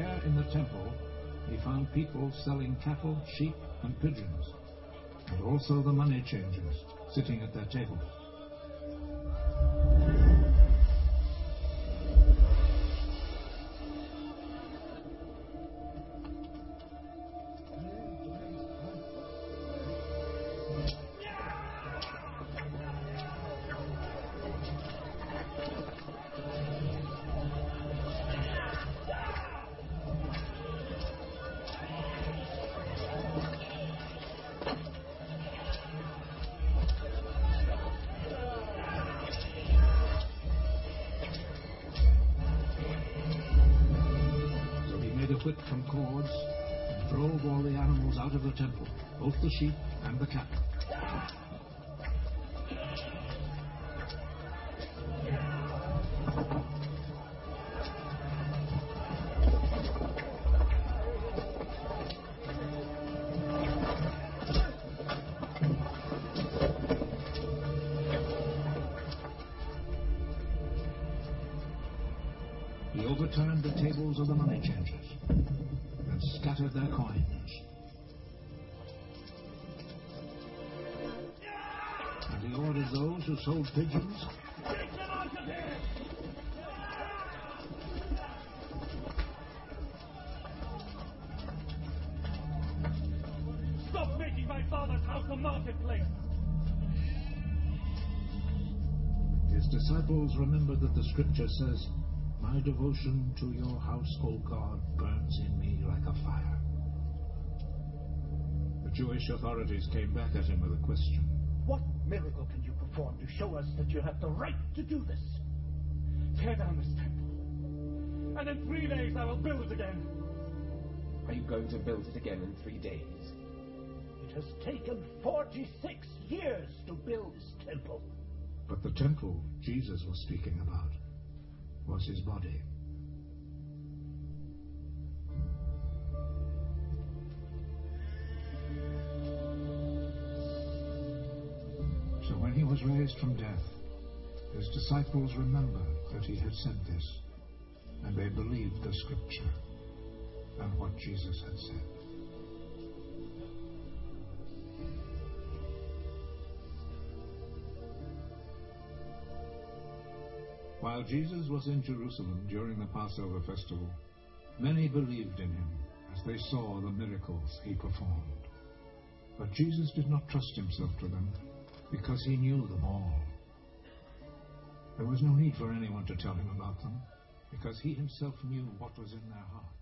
there in the temple he found people selling cattle, sheep, and pigeons, and also the money changers sitting at their tables. Whip from cords and drove all the animals out of the temple, both the sheep and the cattle. He overturned the tables of the money changers and scattered their coins. And he ordered those who sold pigeons stop making my father's house a marketplace. His disciples remembered that the scripture says, "My devotion to your house, O God, burns in me like a fire." The Jewish authorities came back at him with a question. What miracle can you perform to show us that you have the right to do this? Tear down this temple, and in 3 days I will build it again. Are you going to build it again in 3 days? It has taken 46 years to build this temple. But the temple Jesus was speaking about was his body. So when he was raised from death, his disciples remembered that he had said this, and they believed the scripture and what Jesus had said. While Jesus was in Jerusalem during the Passover festival, many believed in him as they saw the miracles he performed. But Jesus did not trust himself to them because he knew them all. There was no need for anyone to tell him about them because he himself knew what was in their hearts.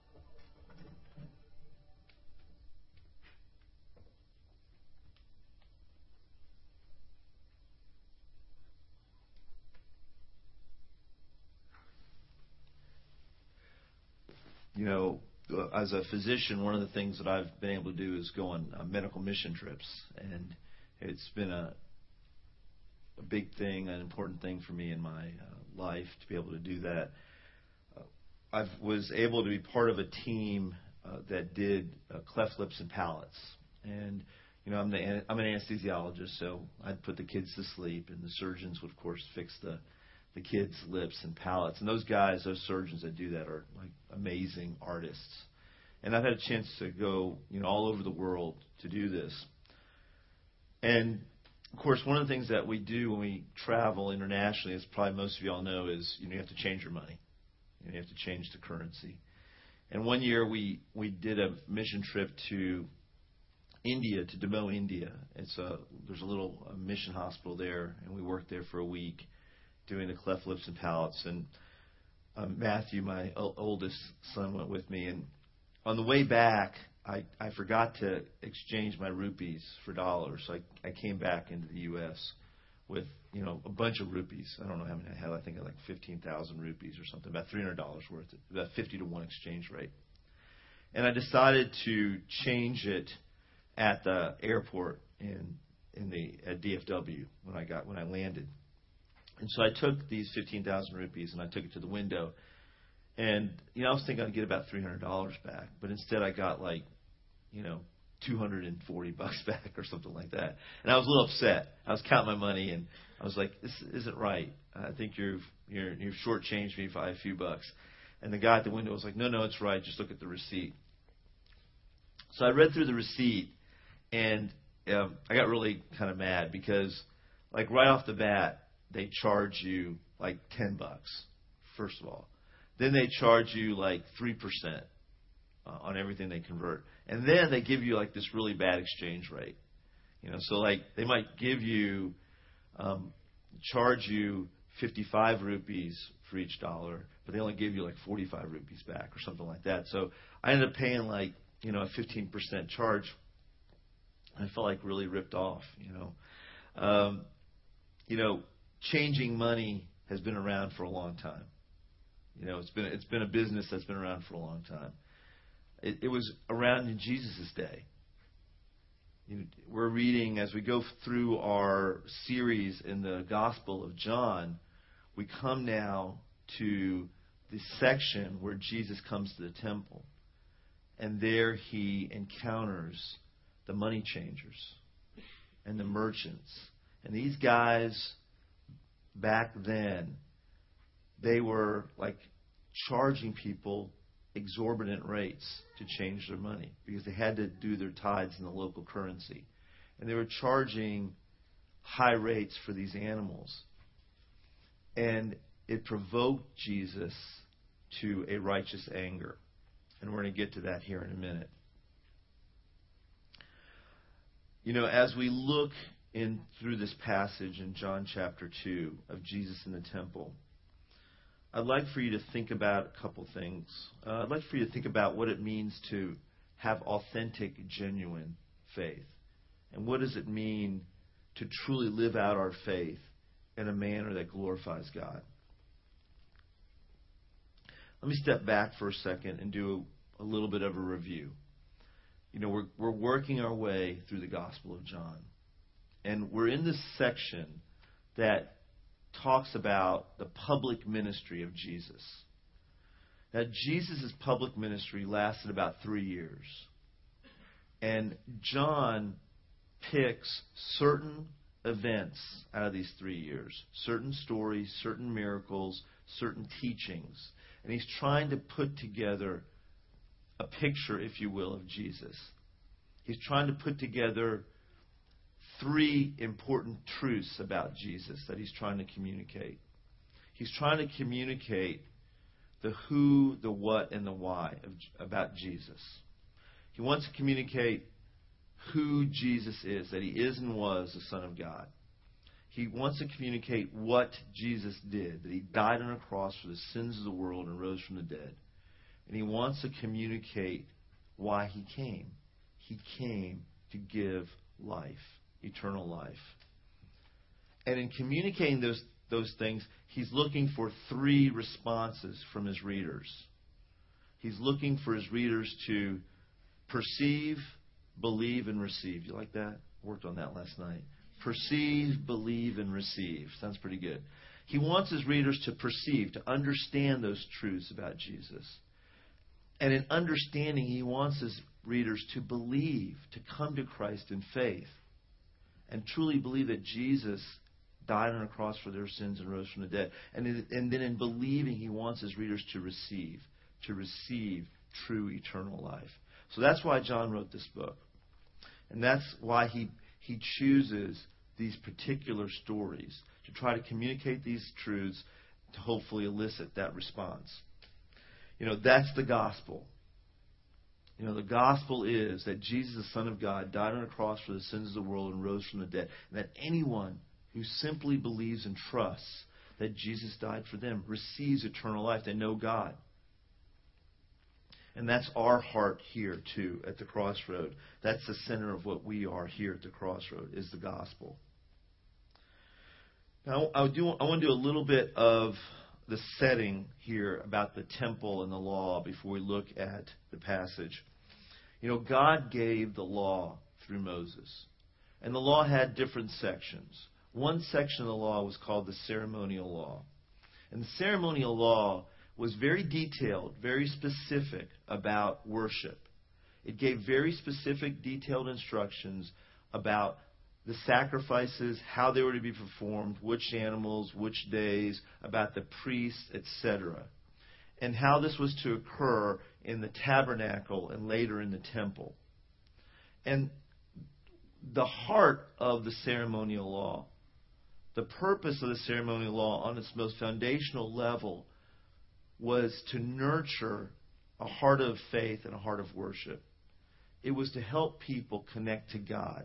You know, as a physician, one of the things that I've been able to do is go on medical mission trips, and it's been a big thing, an important thing for me in my life to be able to do that. I was able to be part of a team that did cleft lips and palates, and you know, I'm an anesthesiologist, so I'd put the kids to sleep, and the surgeons would, of course, fix the kids' lips and palates. And those guys, those surgeons that do that are like amazing artists. And I've had a chance to go, you know, all over the world to do this. And of course, one of the things that we do when we travel internationally, as probably most of you all know, is you have to change your money. You have to change the currency. And one year we did a mission trip to India, to Demo, India. There's a little mission hospital there, and we worked there for a week doing the cleft lips and palates. And Matthew, my oldest son, went with me. And on the way back, I forgot to exchange my rupees for dollars. So I came back into the U.S. with, you know, a bunch of rupees. I don't know how many I had. I think I had like 15,000 rupees or something, about $300 worth, about 50-to-1 exchange rate. And I decided to change it at the airport at DFW when I landed. And so I took these 15,000 rupees and I took it to the window. And, you know, I was thinking I'd get about $300 back. But instead I got like, you know, $240 back or something like that. And I was a little upset. I was counting my money and I was like, this isn't right. I think you've shortchanged me by a few bucks. And the guy at the window was like, no, it's right. Just look at the receipt. So I read through the receipt, and I got really kind of mad because, like, right off the bat, they charge you like $10, first of all. Then they charge you like 3% on everything they convert. And then they give you like this really bad exchange rate. So like they might give you, charge you 55 rupees for each dollar, but they only give you like 45 rupees back or something like that. So I ended up paying like, a 15% charge. I felt like really ripped off, changing money has been around for a long time. It's been a business that's been around for a long time. It was around in Jesus' day. We're reading, as we go through our series in the Gospel of John, we come now to the section where Jesus comes to the temple. And there he encounters the money changers and the merchants. And these guys, back then, they were like charging people exorbitant rates to change their money because they had to do their tithes in the local currency. And they were charging high rates for these animals. And it provoked Jesus to a righteous anger. And we're going to get to that here in a minute. As we look in through this passage in John chapter 2 of Jesus in the temple, I'd like for you to think about a couple things. I'd like for you to think about what it means to have authentic, genuine faith. And what does it mean to truly live out our faith in a manner that glorifies God? Let me step back for a second and do a little bit of a review. We're working our way through the Gospel of John. And we're in this section that talks about the public ministry of Jesus. Now, Jesus' public ministry lasted about 3 years. And John picks certain events out of these 3 years, certain stories, certain miracles, certain teachings. And he's trying to put together a picture, if you will, of Jesus. He's trying to put together 3 important truths about Jesus that he's trying to communicate. He's trying to communicate the who, the what, and the why about Jesus. He wants to communicate who Jesus is, that he is and was the Son of God. He wants to communicate what Jesus did, that he died on a cross for the sins of the world and rose from the dead. And he wants to communicate why he came. He came to give life, eternal life. And in communicating those things, he's looking for 3 responses from his readers. He's looking for his readers to perceive, believe, and receive. You like that? Worked on that last night. Perceive, believe, and receive. Sounds pretty good. He wants his readers to perceive, to understand those truths about Jesus. And in understanding, he wants his readers to believe, to come to Christ in faith, and truly believe that Jesus died on a cross for their sins and rose from the dead. And then in believing, he wants his readers to receive true eternal life. So that's why John wrote this book. And that's why he chooses these particular stories to try to communicate these truths to hopefully elicit that response. That's the gospel. The gospel is that Jesus, the Son of God, died on a cross for the sins of the world and rose from the dead. And that anyone who simply believes and trusts that Jesus died for them receives eternal life. They know God. And that's our heart here, too, at the Crossroad. That's the center of what we are here at the Crossroad, is the gospel. Now, I want to do a little bit of the setting here about the temple and the law before we look at the passage. God gave the law through Moses. And the law had different sections. One section of the law was called the ceremonial law. And the ceremonial law was very detailed, very specific about worship. It gave very specific, detailed instructions about the sacrifices, how they were to be performed, which animals, which days, about the priests, etc. and how this was to occur in the tabernacle and later in the temple. And the heart of the ceremonial law, the purpose of the ceremonial law on its most foundational level, was to nurture a heart of faith and a heart of worship. It was to help people connect to God.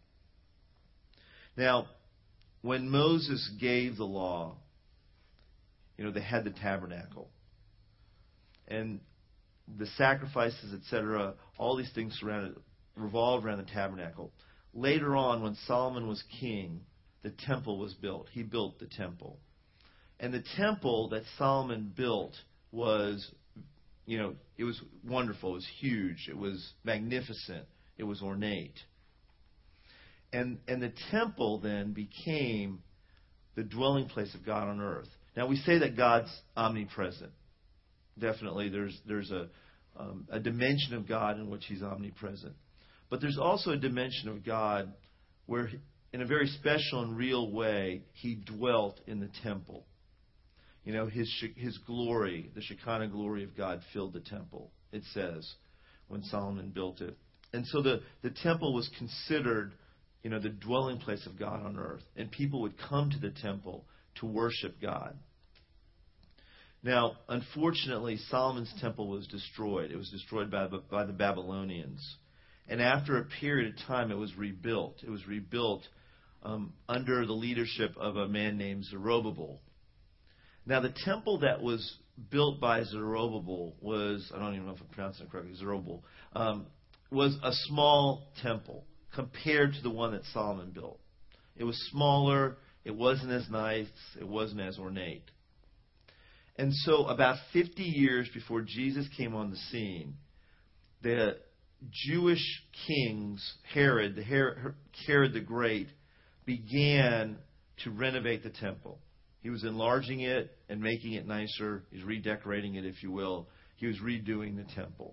Now, when Moses gave the law, they had the tabernacle. And the sacrifices, etc., all these things revolved around the tabernacle. Later on, when Solomon was king, the temple was built. He built the temple. And the temple that Solomon built was, it was wonderful. It was huge. It was magnificent. It was ornate. And the temple then became the dwelling place of God on earth. Now, we say that God's omnipresent. Definitely, there's a dimension of God in which He's omnipresent. But there's also a dimension of God where, in a very special and real way, He dwelt in the temple. His glory, the Shekinah glory of God, filled the temple, it says, when Solomon built it. And so the temple was considered, the dwelling place of God on earth. And people would come to the temple to worship God. Now, unfortunately, Solomon's temple was destroyed. It was destroyed by the Babylonians. And after a period of time, it was rebuilt. It was rebuilt under the leadership of a man named Zerubbabel. Now, the temple that was built by Zerubbabel was, I don't even know if I'm pronouncing it correctly, Zerubbabel, was a small temple compared to the one that Solomon built. It was smaller. It wasn't as nice. It wasn't as ornate. And so about 50 years before Jesus came on the scene, the Jewish kings, Herod the Great, began to renovate the temple. He was enlarging it and making it nicer. He's redecorating it, if you will. He was redoing the temple.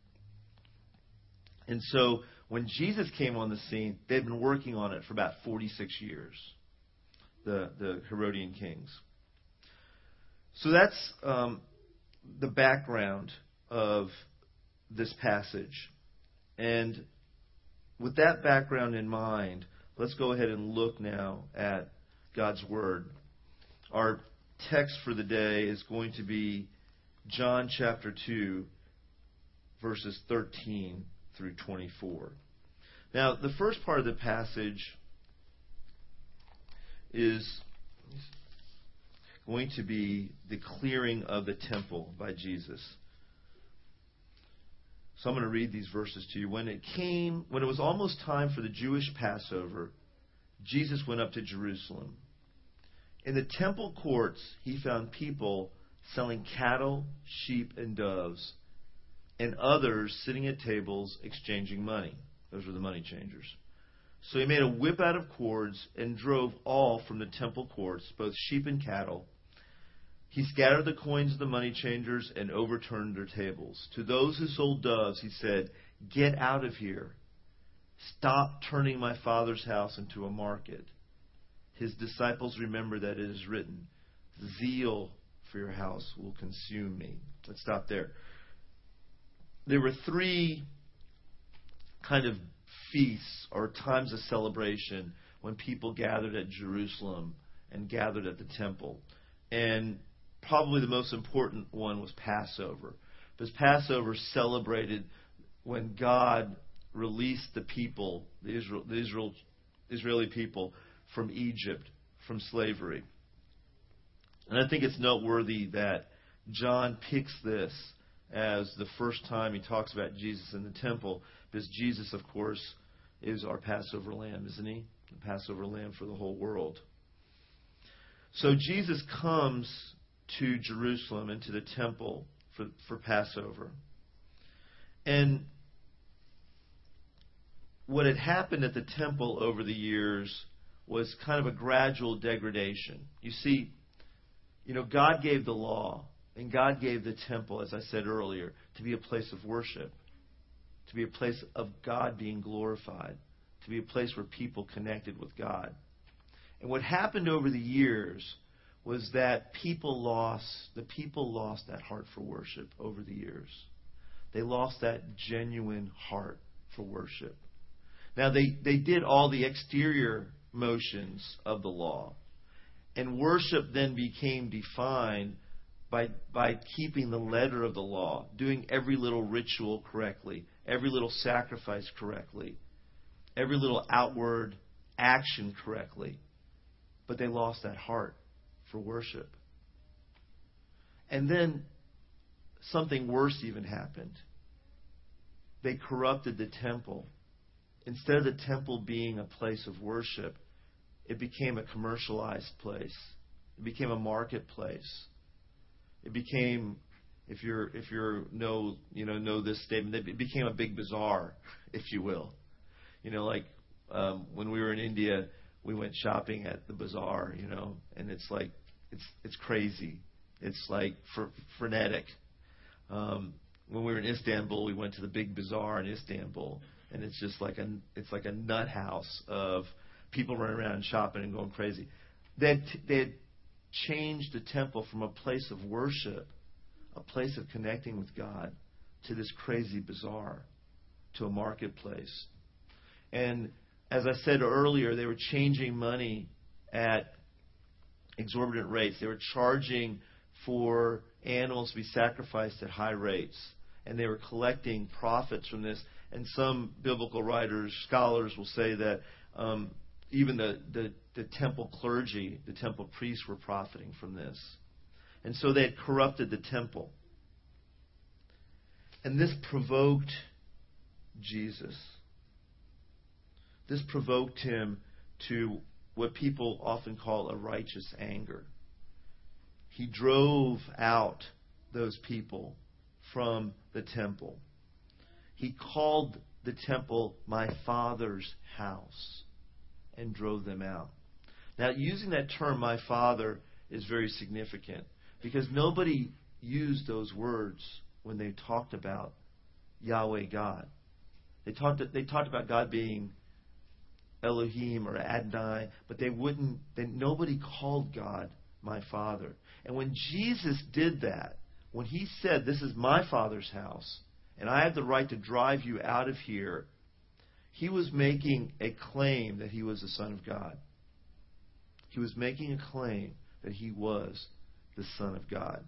And so when Jesus came on the scene, they'd been working on it for about 46 years, the Herodian kings. So that's the background of this passage. And with that background in mind, let's go ahead and look now at God's Word. Our text for the day is going to be John chapter 2, verses 13 through 24. Now, the first part of the passage is going to be the clearing of the temple by Jesus. So I'm going to read these verses to you. When it was almost time for the Jewish Passover, Jesus went up to Jerusalem. In the temple courts, he found people selling cattle, sheep, and doves, and others sitting at tables exchanging money. Those were the money changers. So he made a whip out of cords and drove all from the temple courts, both sheep and cattle. He scattered the coins of the money changers and overturned their tables. To those who sold doves, he said, "Get out of here. Stop turning my Father's house into a market." His disciples remembered that it is written, "Zeal for your house will consume me." Let's stop there. There were three kind of feasts or times of celebration when people gathered at Jerusalem and gathered at the temple. And probably the most important one was Passover. Because Passover celebrated when God released the people, the Israeli people, from Egypt, from slavery. And I think it's noteworthy that John picks this as the first time he talks about Jesus in the temple, because Jesus, of course, is our Passover lamb, isn't he? The Passover lamb for the whole world. So Jesus comes to Jerusalem and to the temple for Passover. And what had happened at the temple over the years was kind of a gradual degradation. You see, God gave the law, and God gave the temple, as I said earlier, to be a place of worship, to be a place of God being glorified, to be a place where people connected with God. And what happened over the years was that the people lost that heart for worship over the years. They lost that genuine heart for worship. Now, they did all the exterior motions of the law. And worship then became defined by keeping the letter of the law, doing every little ritual correctly, every little sacrifice correctly, every little outward action correctly. But they lost that heart for worship. And then something worse even happened. They corrupted the temple. Instead of the temple being a place of worship, it became a commercialized place. It became a marketplace. It became, if you know this statement, it became a big bazaar, if you will. Like when we were in India, we went shopping at the bazaar, and it's like it's crazy. It's like frenetic. When we were in Istanbul, we went to the big bazaar in Istanbul, and it's just like a nut house of people running around and shopping and going crazy. They had changed the temple from a place of worship, a place of connecting with God, to this crazy bazaar, to a marketplace. And as I said earlier, they were changing money at exorbitant rates. They were charging for animals to be sacrificed at high rates. And they were collecting profits from this. And some biblical writers, scholars will say that even the temple clergy, the temple priests were profiting from this. And so they had corrupted the temple. And this provoked Jesus. This provoked him to what people often call a righteous anger. He drove out those people from the temple. He called the temple my Father's house and drove them out. Now, using that term, my Father, is very significant because nobody used those words when they talked about Yahweh God. They talked about God being Elohim or Adonai, but nobody called God my Father. And when Jesus did that, when he said, "This is my Father's house, and I have the right to drive you out of here," he was making a claim that he was the Son of God. He was making a claim that he was the Son of God.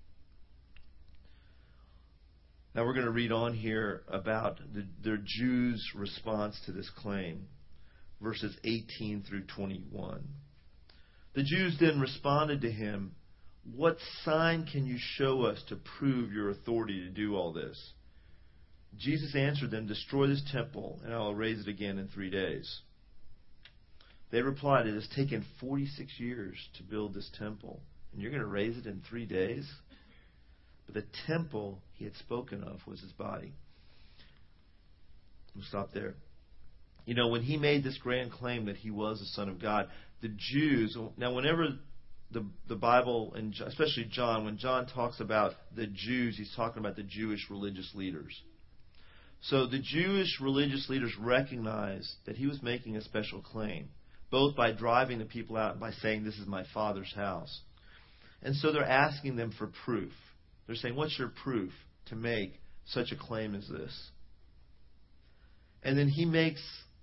Now we're going to read on here about the Jews' response to this claim. Verses 18 through 21. The Jews then responded to him, "What sign can you show us to prove your authority to do all this?" Jesus answered them, "Destroy this temple, and I will raise it again in 3 days." They replied, "It has taken 46 years to build this temple, and you're going to raise it in 3 days?" But the temple he had spoken of was his body. We'll stop there. When he made this grand claim that he was the Son of God, the Jews, now whenever the Bible, and especially John, when John talks about the Jews, he's talking about the Jewish religious leaders. So the Jewish religious leaders recognized that he was making a special claim, both by driving the people out and by saying, "This is my Father's house." And so they're asking them for proof. They're saying, "What's your proof to make such a claim as this?" And then he makes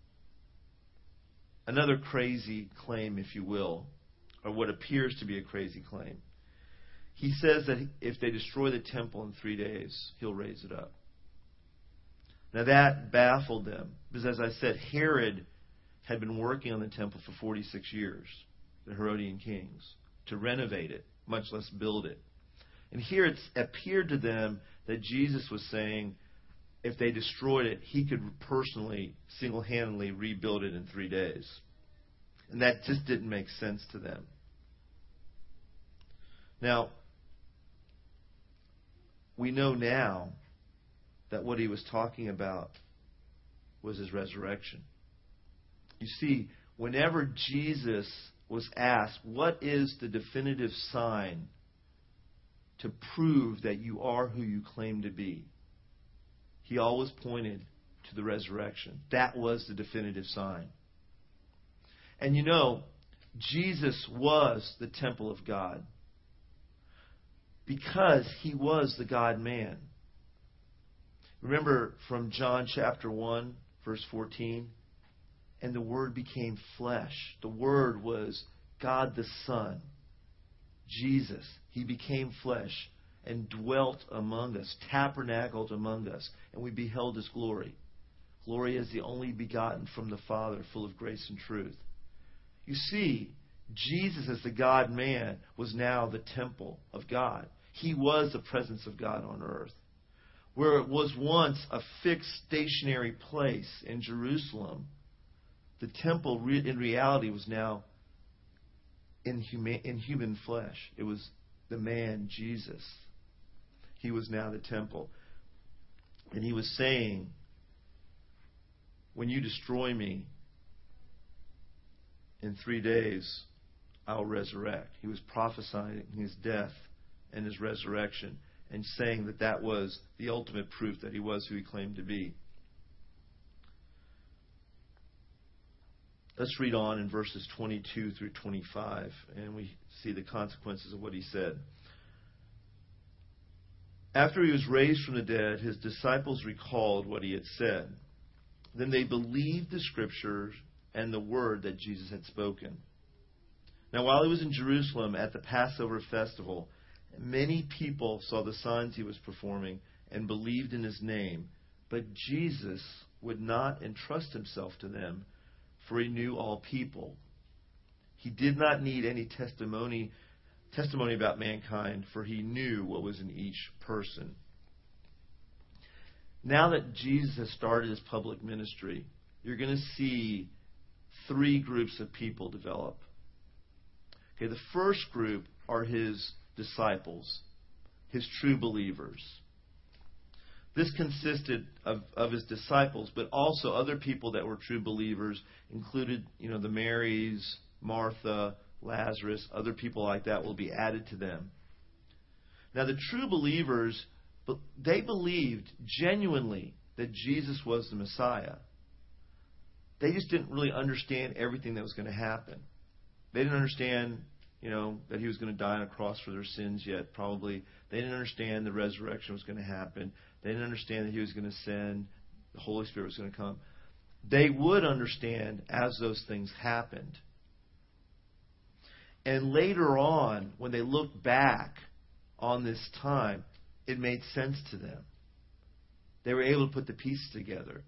another crazy claim, if you will, or what appears to be a crazy claim. He says that if they destroy the temple in 3 days, he'll raise it up. Now that baffled them, because as I said, Herod had been working on the temple for 46 years, the Herodian kings, to renovate it, much less build it. And here it appeared to them that Jesus was saying if they destroyed it, he could personally, single-handedly rebuild it in 3 days. And that just didn't make sense to them. Now, we know now that what he was talking about was his resurrection. You see, whenever Jesus was asked, what is the definitive sign to prove that you are who you claim to be, he always pointed to the resurrection. That was the definitive sign. And Jesus was the temple of God because He was the God-man. Remember from John chapter 1, verse 14, and the Word became flesh. The Word was God the Son, Jesus. He became flesh and dwelt among us, tabernacled among us, and we beheld His glory. Glory as the only begotten from the Father, full of grace and truth. You see, Jesus as the God-man was now the temple of God. He was the presence of God on earth. Where it was once a fixed stationary place in Jerusalem, the temple in reality was now in human flesh. It was the man, Jesus. He was now the temple. And He was saying, when you destroy me, in 3 days I'll resurrect. He was prophesying His death and His resurrection and saying that that was the ultimate proof that He was who He claimed to be. Let's read on in verses 22 through 25, and we see the consequences of what He said. After He was raised from the dead, His disciples recalled what He had said. Then they believed the Scriptures and the word that Jesus had spoken. Now, while He was in Jerusalem at the Passover festival, many people saw the signs He was performing and believed in His name. But Jesus would not entrust Himself to them, for He knew all people. He did not need any testimony about mankind, for He knew what was in each person. Now that Jesus has started His public ministry, you're going to see 3 groups of people develop. Okay, the first group are His disciples, His true believers. This consisted of His disciples, but also other people that were true believers, included, the Marys, Martha, Lazarus, other people like that will be added to them. Now, the true believers, they believed genuinely that Jesus was the Messiah. They just didn't really understand everything that was going to happen. They didn't understand, that He was going to die on a cross for their sins yet, probably. They didn't understand the resurrection was going to happen. They didn't understand that He was going to send, the Holy Spirit was going to come. They would understand as those things happened. And later on, when they looked back on this time, it made sense to them. They were able to put the pieces together.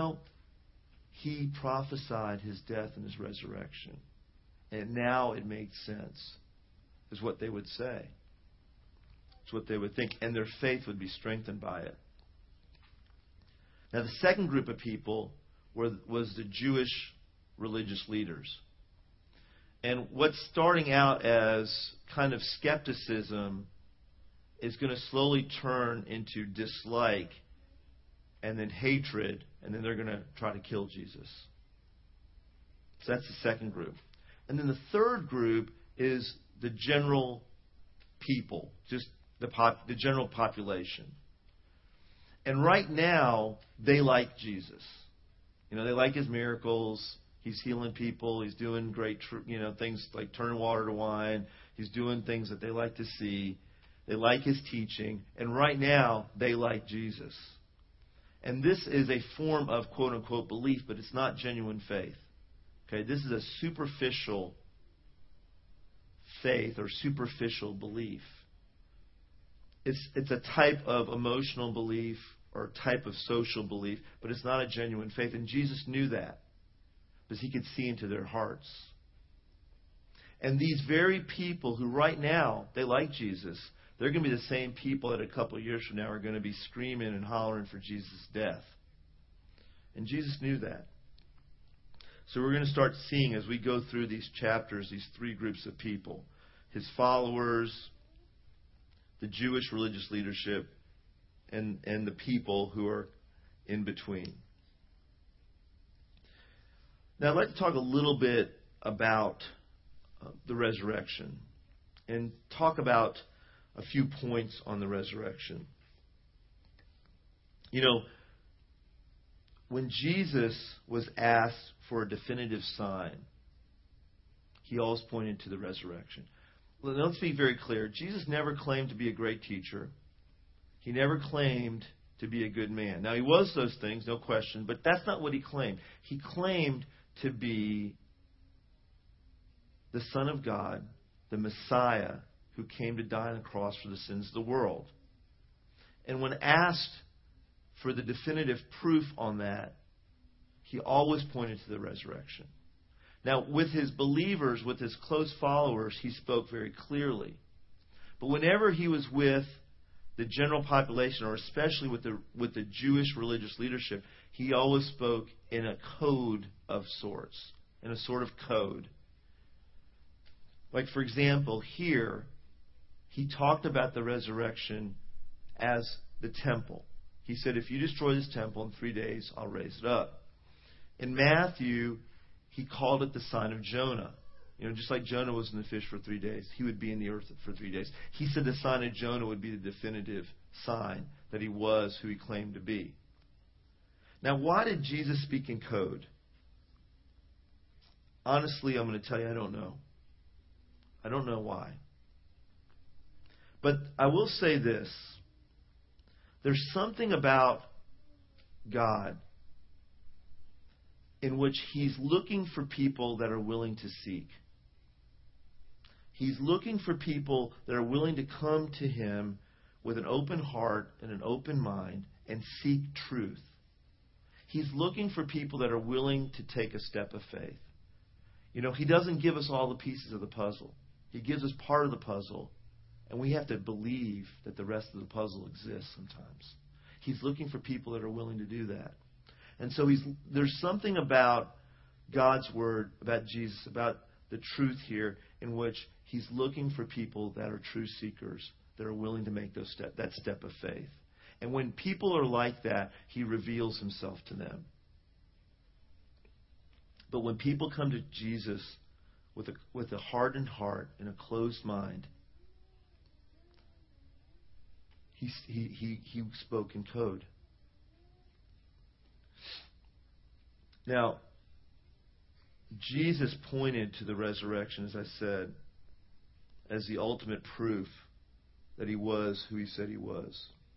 He prophesied His death and His resurrection. And now it makes sense, is what they would say. It's what they would think. And their faith would be strengthened by it. Now, the second group of people was the Jewish religious leaders. And what's starting out as kind of skepticism is going to slowly turn into dislike and then hatred, and then they're going to try to kill Jesus. So that's the second group. And then the third group is the general people, just the general population. And right now, they like Jesus. They like His miracles. He's healing people. He's doing great, things like turning water to wine. He's doing things that they like to see. They like His teaching. And right now, they like Jesus. And this is a form of quote-unquote belief, but it's not genuine faith. Okay, this is a superficial faith or superficial belief. It's a type of emotional belief or a type of social belief, but it's not a genuine faith. And Jesus knew that because He could see into their hearts. And these very people who right now, they like Jesus, they're going to be the same people that a couple of years from now are going to be screaming and hollering for Jesus' death. And Jesus knew that. So we're going to start seeing, as we go through these chapters, these 3 groups of people. His followers, the Jewish religious leadership, and the people who are in between. Now I'd like to talk a little bit about the resurrection and talk about a few points on the resurrection. When Jesus was asked for a definitive sign, he always pointed to the resurrection. Let's be very clear. Jesus never claimed to be a great teacher. He never claimed to be a good man. Now, he was those things, no question, but that's not what he claimed. He claimed to be the Son of God, the Messiah, who came to die on the cross for the sins of the world. And when asked for the definitive proof on that, he always pointed to the resurrection. Now, with his believers, with his close followers, he spoke very clearly. But whenever he was with the general population, or especially with the Jewish religious leadership, he always spoke in a code of sorts, in a sort of code. Like, for example, here, he talked about the resurrection as the temple. He said, if you destroy this temple in 3 days, I'll raise it up. In Matthew, he called it the sign of Jonah. Just like Jonah was in the fish for 3 days, he would be in the earth for 3 days. He said the sign of Jonah would be the definitive sign that he was who he claimed to be. Now, why did Jesus speak in code? Honestly, I'm going to tell you, I don't know. I don't know why. But I will say this. There's something about God in which He's looking for people that are willing to seek. He's looking for people that are willing to come to Him with an open heart and an open mind and seek truth. He's looking for people that are willing to take a step of faith. He doesn't give us all the pieces of the puzzle. He gives us part of the puzzle, and we have to believe that the rest of the puzzle exists sometimes. He's looking for people that are willing to do that. And so there's something about God's Word, about Jesus, about the truth here, in which He's looking for people that are true seekers, that are willing to make that step of faith. And when people are like that, He reveals Himself to them. But when people come to Jesus with a hardened heart and a closed mind, He spoke in code. Now, Jesus pointed to the resurrection, as I said, as the ultimate proof that He was who He said He was.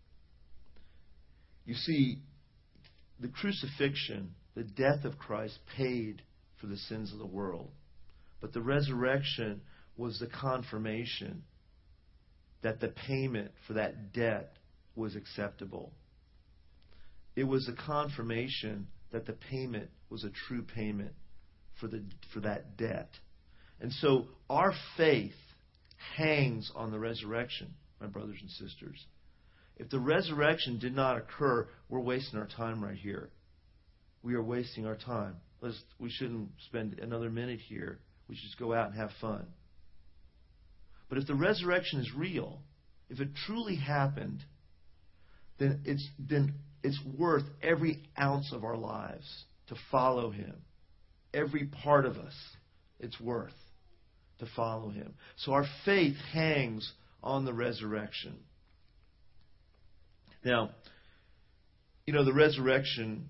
You see, the crucifixion, the death of Christ, paid for the sins of the world. But the resurrection was the confirmation that the payment for that debt was acceptable. It was a confirmation that the payment was a true payment for that debt. And so our faith hangs on the resurrection, my brothers and sisters. If the resurrection did not occur, we're wasting our time right here. We are wasting our time. We shouldn't spend another minute here. We should just go out and have fun. But if the resurrection is real, if it truly happened, then it's worth every ounce of our lives to follow Him. Every part of us, it's worth to follow Him. So our faith hangs on the resurrection. Now, the resurrection,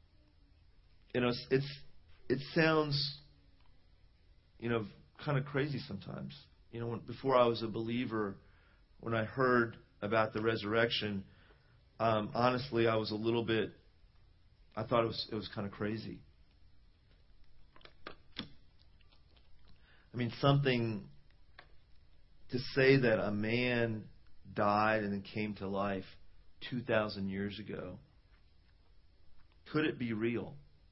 it sounds, kind of crazy sometimes. Before I was a believer, when I heard about the resurrection, honestly, I was I thought it was kind of crazy. Something to say that a man died and then came to life 2,000 years ago. Could it be real?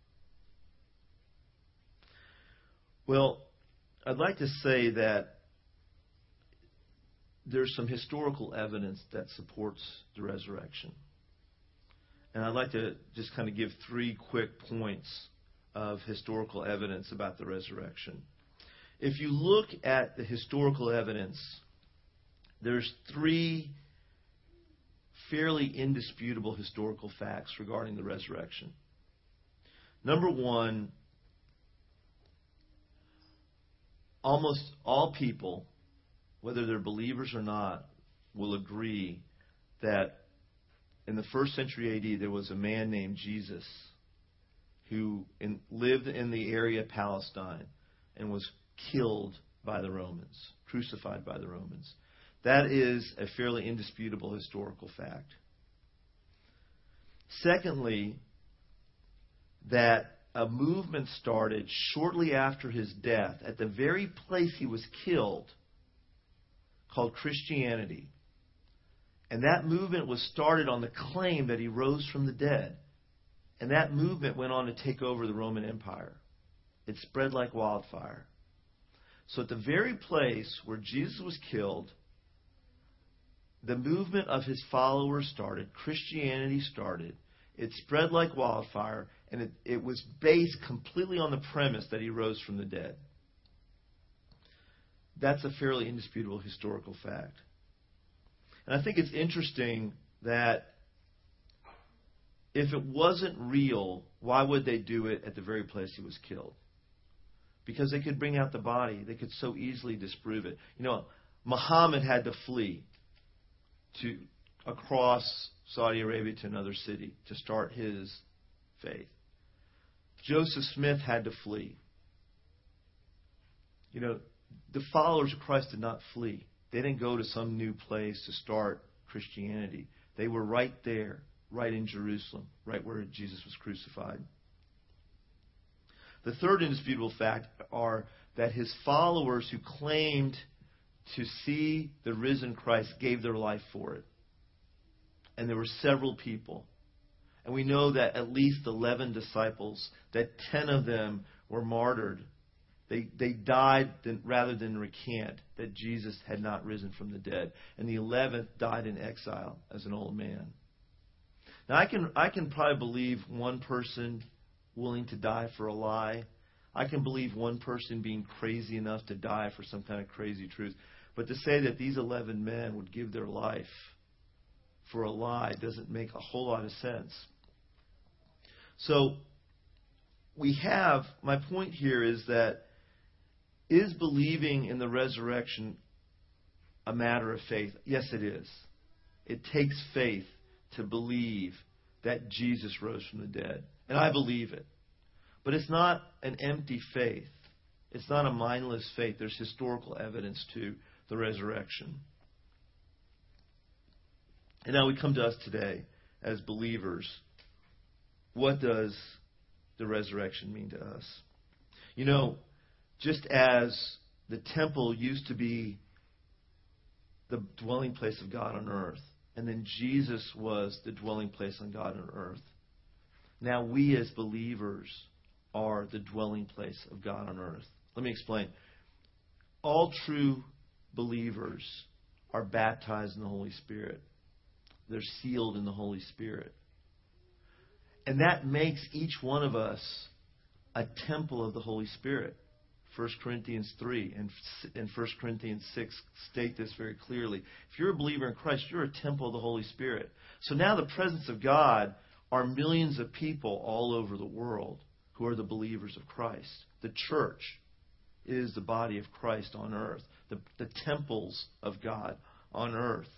Well, I'd like to say that there's some historical evidence that supports the resurrection. And I'd like to just kind of give 3 quick points of historical evidence about the resurrection. If you look at the historical evidence, there's 3 fairly indisputable historical facts regarding the resurrection. Number 1, almost all people, whether they're believers or not, will agree that in the 1st century AD there was a man named Jesus who lived in the area of Palestine and was killed by the Romans, crucified by the Romans. That is a fairly indisputable historical fact. Secondly, that a movement started shortly after his death at the very place he was killed called Christianity. And that movement was started on the claim that he rose from the dead. And that movement went on to take over the Roman Empire. It spread like wildfire. So at the very place where Jesus was killed, the movement of his followers started. Christianity started. It spread like wildfire, and it was based completely on the premise that he rose from the dead. That's a fairly indisputable historical fact. And I think it's interesting that if it wasn't real, why would they do it at the very place he was killed? Because they could bring out the body. They could so easily disprove it. You know, Muhammad had to flee across Saudi Arabia to another city to start his faith. Joseph Smith had to flee. You know, the followers of Christ did not flee. They didn't go to some new place to start Christianity. They were right there, right in Jerusalem, right where Jesus was crucified. The third indisputable fact are that his followers who claimed to see the risen Christ gave their life for it. And there were several people. And we know that at least 11 disciples, that 10 of them were martyred. They died rather than recant that Jesus had not risen from the dead. And the 11th died in exile as an old man. Now I can probably believe one person willing to die for a lie. I can believe one person being crazy enough to die for some kind of crazy truth. But to say that these 11 men would give their life for a lie doesn't make a whole lot of sense. So my point here is that, is believing in the resurrection a matter of faith? Yes, it is. It takes faith to believe that Jesus rose from the dead. And I believe it. But it's not an empty faith. It's not a mindless faith. There's historical evidence to the resurrection. And now we come to us today as believers. What does the resurrection mean to us? You know, just as the temple used to be the dwelling place of God on earth, and then Jesus was the dwelling place of God on earth, now we as believers are the dwelling place of God on earth. Let me explain. All true believers are baptized in the Holy Spirit. They're sealed in the Holy Spirit. And that makes each one of us a temple of the Holy Spirit. 1 Corinthians 3 and 1 Corinthians 6 state this very clearly. If you're a believer in Christ, you're a temple of the Holy Spirit. So now the presence of God are millions of people all over the world who are the believers of Christ. The church is the body of Christ on earth, the temples of God on earth.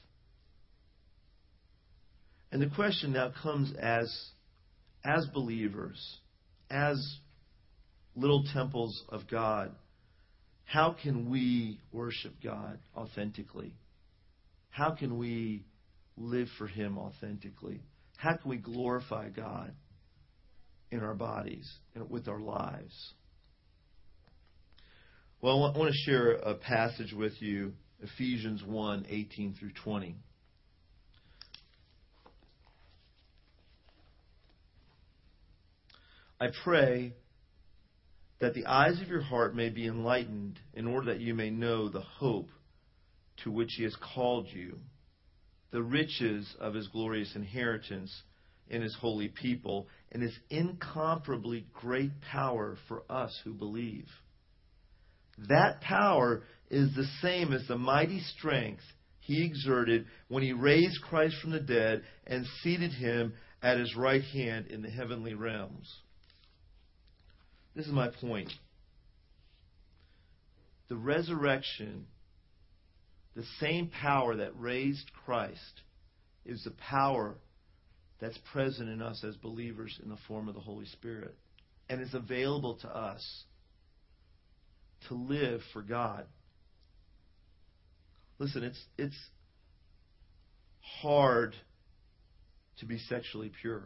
And the question now comes as believers, as little temples of God, how can we worship God authentically? How can we live for Him authentically? How can we glorify God in our bodies and with our lives? Well, I want to share a passage with you, Ephesians 1:18 through 20. I pray that the eyes of your heart may be enlightened, in order that you may know the hope to which He has called you, the riches of His glorious inheritance in His holy people, and His incomparably great power for us who believe. That power is the same as the mighty strength He exerted when He raised Christ from the dead and seated Him at His right hand in the heavenly realms. This is my point. The resurrection, the same power that raised Christ, is the power that's present in us as believers in the form of the Holy Spirit. And is available to us to live for God. Listen, it's hard to be sexually pure.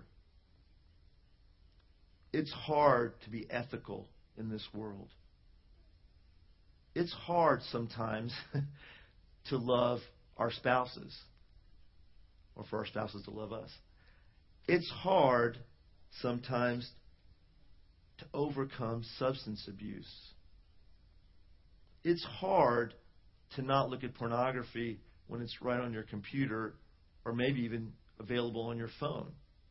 It's hard to be ethical in this world. It's hard sometimes to love our spouses, or for our spouses to love us. It's hard sometimes to overcome substance abuse. It's hard to not look at pornography when it's right on your computer or maybe even available on your phone.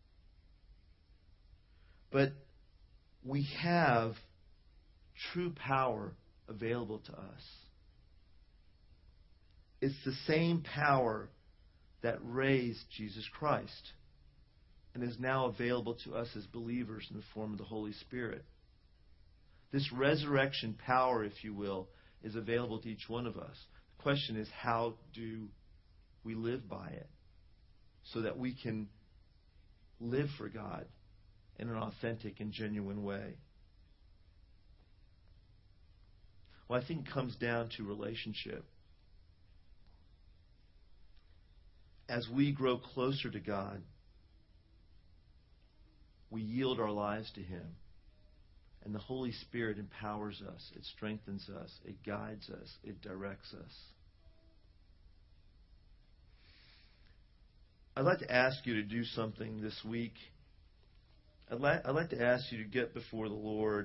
But we have true power available to us. It's the same power that raised Jesus Christ and is now available to us as believers in the form of the Holy Spirit. This resurrection power, if you will, is available to each one of us. The question is, how do we live by it so that we can live for God in an authentic and genuine way? Well, I think it comes down to relationship. As we grow closer to God, we yield our lives to Him. And the Holy Spirit empowers us. It strengthens us. It guides us. It directs us. I'd like to ask you to do something this week. I'd like to ask you to get before the Lord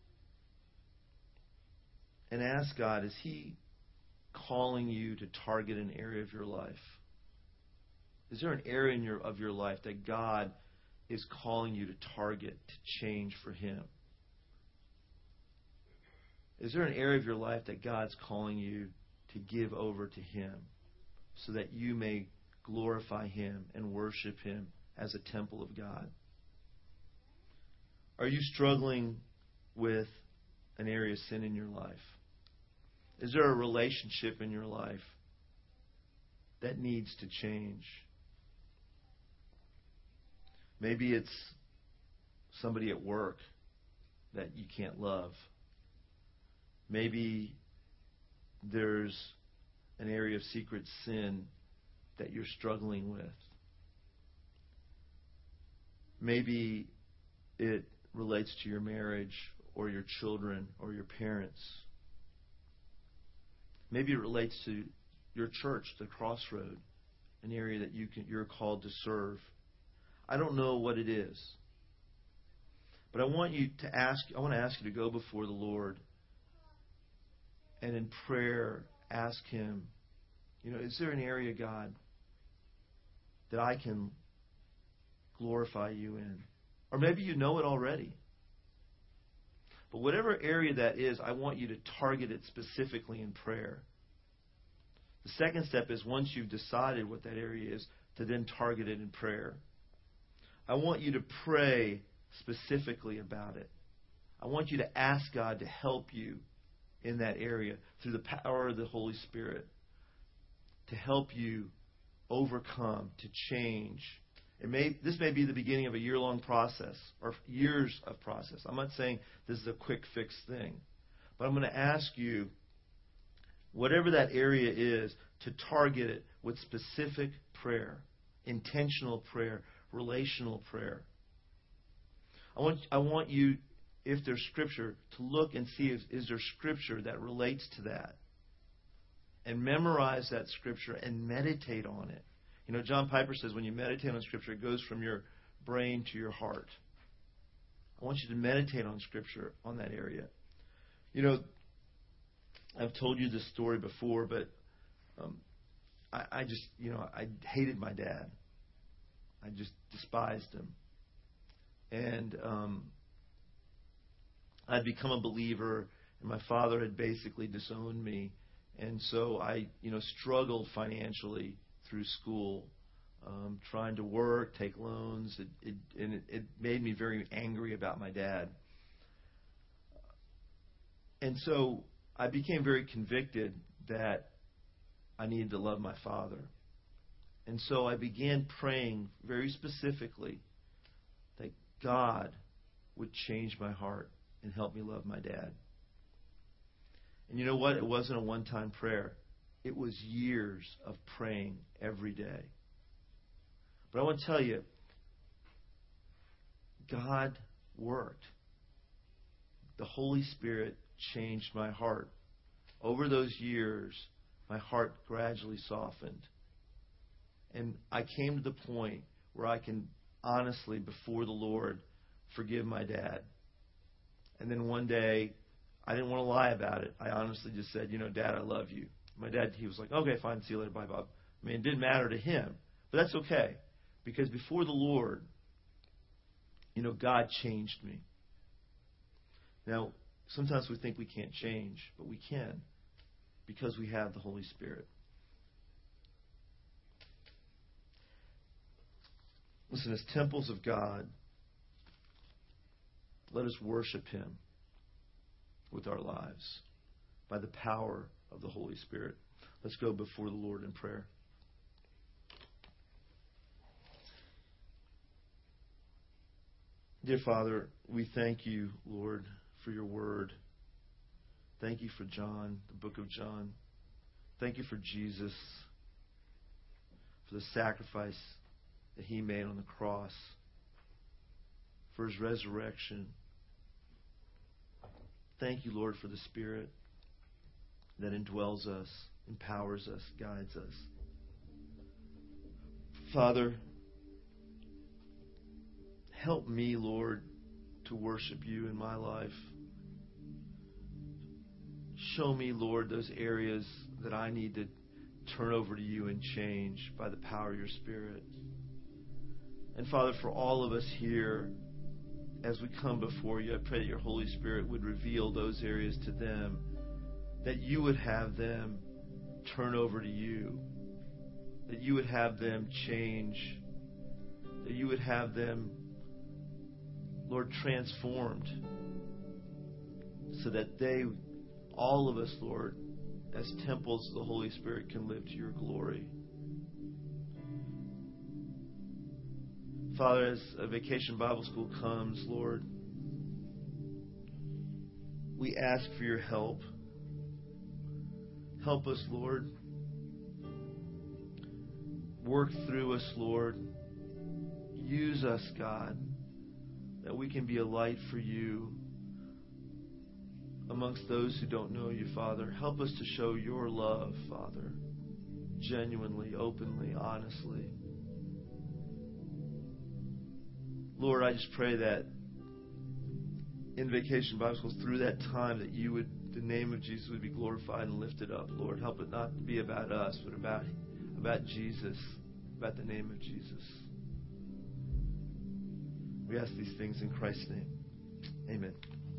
and ask God, is He calling you to target an area of your life? Is there an area of your life that God is calling you to target, to change for Him? Is there an area of your life that God's calling you to give over to Him so that you may glorify Him and worship Him as a temple of God? Are you struggling with an area of sin in your life? Is there a relationship in your life that needs to change? Maybe it's somebody at work that you can't love. Maybe there's an area of secret sin that you're struggling with. Maybe it relates to your marriage or your children or your parents. Maybe it relates to your church, the Crossroad, an area that you're called to serve. I don't know what it is, but I want to ask you to go before the Lord and in prayer ask Him, is there an area, God, that I can glorify You in? Or maybe you know it already. But whatever area that is, I want you to target it specifically in prayer. The second step is, once you've decided what that area is, to then target it in prayer. I want you to pray specifically about it. I want you to ask God to help you in that area through the power of the Holy Spirit, to help you overcome, to change. This may be the beginning of a year-long process or years of process. I'm not saying this is a quick fix thing, but I'm going to ask you, whatever that area is, to target it with specific prayer, intentional prayer, relational prayer. I want you, if there's Scripture, to look and see is there Scripture that relates to that. And memorize that Scripture and meditate on it. John Piper says when you meditate on Scripture, it goes from your brain to your heart. I want you to meditate on Scripture on that area. I've told you this story before, but I hated my dad. I just despised him. And I'd become a believer, and my father had basically disowned me. And so I, struggled financially through school, trying to work, take loans. It made me very angry about my dad. And so I became very convicted that I needed to love my father. And so I began praying very specifically that God would change my heart and help me love my dad. And you know what? It wasn't a one-time prayer. It was years of praying every day. But I want to tell you, God worked. The Holy Spirit changed my heart. Over those years, my heart gradually softened. And I came to the point where I can honestly, before the Lord, forgive my dad. And then one day, I didn't want to lie about it. I honestly just said, Dad, I love you. My dad, he was like, okay, fine, see you later, bye, Bob. I mean, it didn't matter to him. But that's okay. Because before the Lord, God changed me. Now, sometimes we think we can't change, but we can. Because we have the Holy Spirit. Listen, as temples of God, let us worship Him with our lives by the power of the Holy Spirit. Let's go before the Lord in prayer. Dear Father, we thank you, Lord, for your word. Thank you for John, the book of John. Thank you for Jesus, for the sacrifice that He made on the cross, for His resurrection. Thank you, Lord, for the Spirit that indwells us, empowers us, guides us. Father, help me, Lord, to worship you in my life. Show me, Lord, those areas that I need to turn over to you and change by the power of your Spirit. And Father, for all of us here, as we come before you, I pray that your Holy Spirit would reveal those areas to them, that you would have them turn over to you, that you would have them change, that you would have them, Lord, transformed, so that they, all of us, Lord, as temples of the Holy Spirit, can live to your glory. Father, as a Vacation Bible School comes, Lord, we ask for your help. Help us, Lord. Work through us, Lord. Use us, God, that we can be a light for you amongst those who don't know you, Father. Help us to show your love, Father, genuinely, openly, honestly. Lord, I just pray that in Vacation Bible Schools, through that time, that you would, the name of Jesus would be glorified and lifted up. Lord, help it not to be about us, but about Jesus, about the name of Jesus. We ask these things in Christ's name. Amen.